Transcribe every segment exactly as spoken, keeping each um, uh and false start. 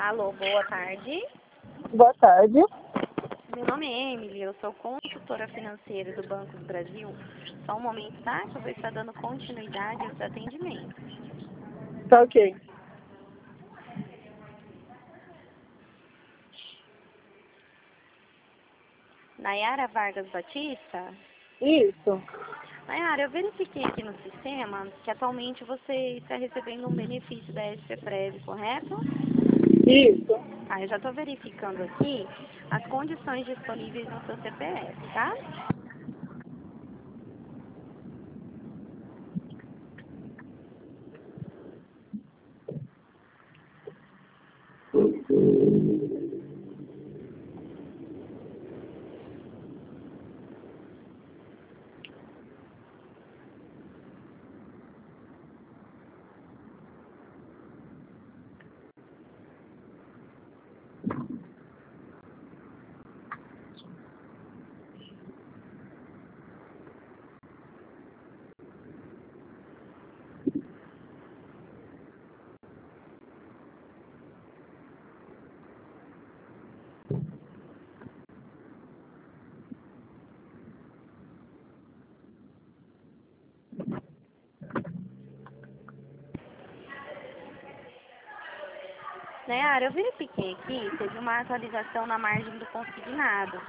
Alô, boa tarde. Boa tarde. Meu nome é Emily, eu sou consultora financeira do Banco do Brasil. Só um momento, tá? Que eu vou estar dando continuidade aos atendimentos. Tá ok. Nayara Vargas Batista? Isso. Nayara, eu verifiquei aqui no sistema que atualmente você está recebendo um benefício da SPPrev, correto? Isso. Ah, eu já estou verificando aqui as condições disponíveis no seu C P F, tá? Nayara, eu verifiquei aqui, teve uma atualização na margem do consignado.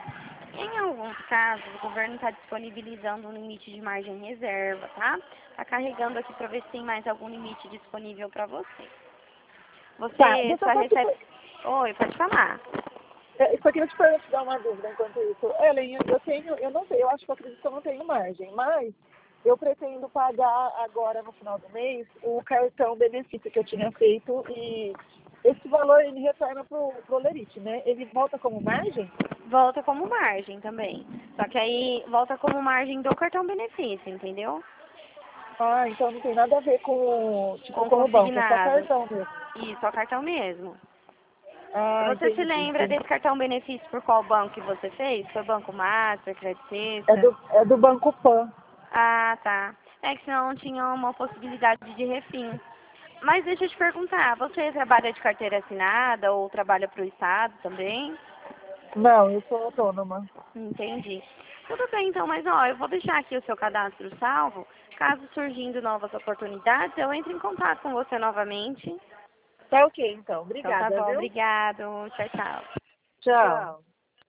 Em alguns casos, o governo está disponibilizando um limite de margem reserva, tá? Está carregando aqui para ver se tem mais algum limite disponível para você. Você Tá, deixa só eu só te... recebe... Oi, pode falar. É, só queria te per- te dar uma dúvida enquanto isso. Ellen, eu tenho, eu não sei, eu acho que eu acredito que eu não tenho margem, mas eu pretendo pagar agora no final do mês o cartão benefício que eu tinha feito e esse valor ele retorna pro, pro Lerite, né? Ele volta como margem? Volta como margem também. Só que aí volta como margem do cartão benefício, entendeu? Ah, então não tem nada a ver com, tipo, Com com o banco, é só consignado. cartão mesmo. Isso, só cartão mesmo. Ah, Você se entendi. lembra desse cartão benefício por qual banco que você fez? Foi Banco Master, Credit É Suisse? do, é do Banco Pan. Ah, tá. É que senão tinha uma possibilidade de refim. Mas deixa eu te perguntar, você trabalha de carteira assinada ou trabalha para o Estado também? Não, eu sou autônoma. Entendi. Tudo bem, então, mas ó, eu vou deixar aqui o seu cadastro salvo. Caso surgindo novas oportunidades, eu entro em contato com você novamente. Tá ok, então. Então tá Obrigada, bom, viu? obrigado. Tchau, tchau. Tchau. Tchau.